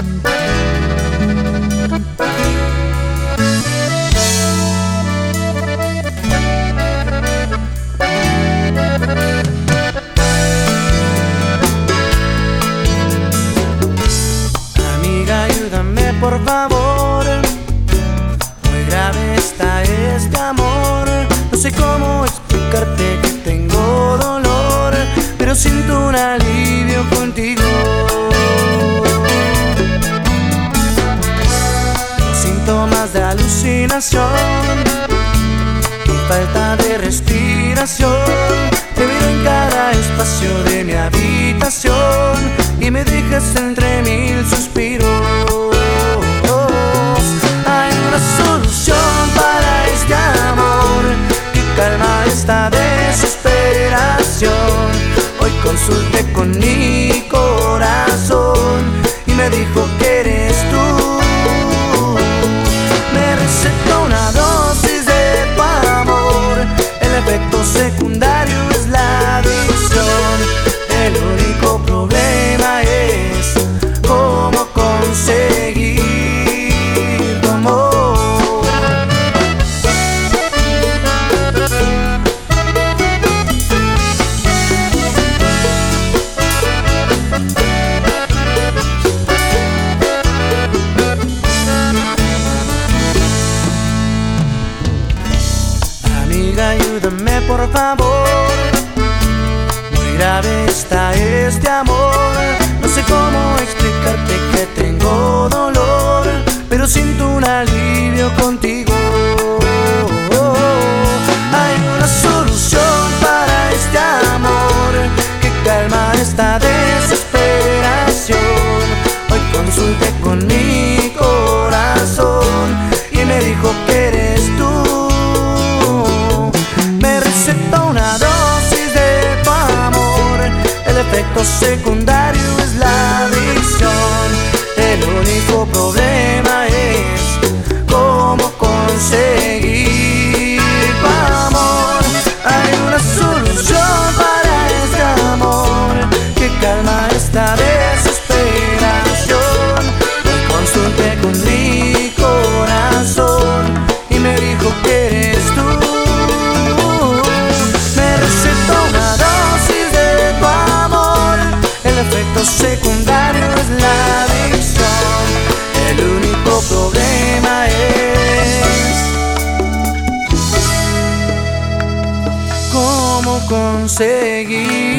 Amiga, ayúdame por favor. Muy grave está este amor. No sé cómo explicarte que tengo dolor, pero siento un alivio contigo. Síntomas de alucinación y falta de respiración. Te veo en cada espacio de mi habitación y me dejas entre mil suspiros. Hay una solución para este amor que calma esta desesperación. Hoy consulté con mi corazón y me dijo que eres tú. Me recetó una dosis de tu amor. El efecto secundario es la adicción. El único problema es cómo conseguir tu amor. Amiga, ayúdame por favor. Muy grave está este amor. No sé cómo explicarte que tengo dolor, pero siento un alivio contigo. Hay una solución para este amor que calma esta desesperación. Hoy consulté con mi corazón y me dijo que eres tú. Me recetó una dosis de tu amor. El efecto secundario es la adicción. El único problema es cómo conseguir tu amor. Hay una solución para este amor que calma esta desesperación. Hoy consulté con mi corazón y me dijo que eres tú. Me recetó una dosis de tu amor. El efecto secundario es la adicción. El único problema es cómo conseguir